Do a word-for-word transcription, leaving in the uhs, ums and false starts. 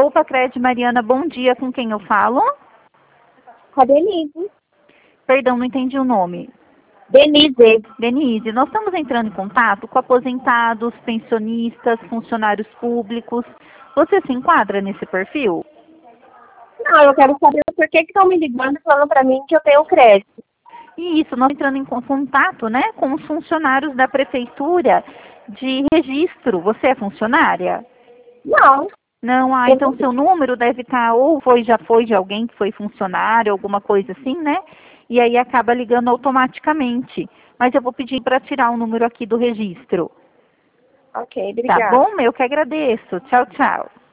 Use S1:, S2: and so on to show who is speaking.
S1: Poupa Cred Mariana, bom dia, com quem eu falo?
S2: Com a Denise.
S1: Perdão, não entendi o nome.
S2: Denise.
S1: Denise, nós estamos entrando em contato com aposentados, pensionistas, funcionários públicos. Você se enquadra nesse perfil?
S2: Não, eu quero saber por que estão me ligando e falando para mim que eu tenho crédito.
S1: E isso, nós entrando em contato, né, com os funcionários da prefeitura de registro. Você é funcionária?
S2: Não.
S1: Não, ah,
S2: Eu
S1: então
S2: não-
S1: seu número deve estar, ou foi, já foi de alguém que foi funcionário, alguma coisa assim, né? E aí acaba ligando automaticamente. Mas eu vou pedir para tirar o número aqui do registro.
S2: Ok,
S1: Tá
S2: obrigada.
S1: bom? Eu que agradeço. Tchau, tchau.